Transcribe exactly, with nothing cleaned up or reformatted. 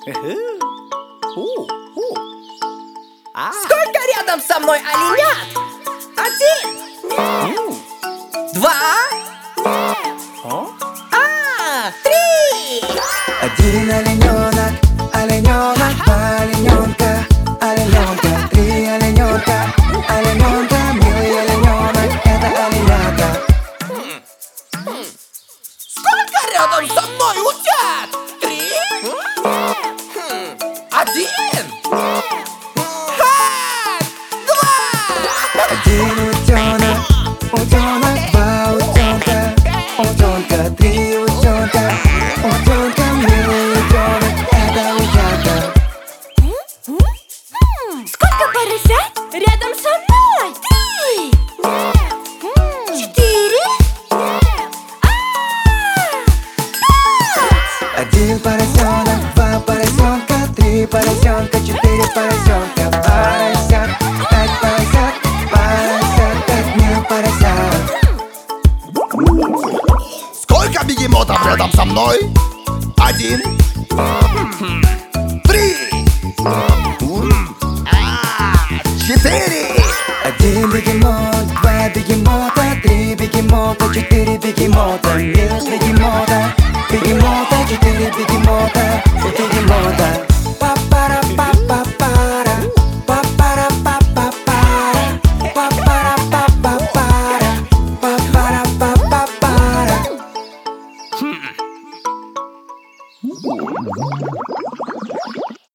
Сколько рядом со мной оленят? Один. Два. А, три. Один олененок, олененок, два олененка, олененка, три олененка, олененка, милый олененок, это оленята. Сколько рядом со мной утят? Три? Один? Ха! Два! Один утенок, утенок, два утенка, утенка, три утенка, утенка, милый утенок, это утята. Сколько поросят рядом со мной? Три! Четыре! Один поросенок, два поросенка, три поросенка, четыре поросенка, поросят, пять поросят, поросят, пять милых поросят. Сколько бегемотов рядом со мной? Один. Три. А, Четыре. Один бегемот, два бегемота, три бегемота, четыре бегемота, милых бегемота, бегемота, четыре бегемота, бегемота.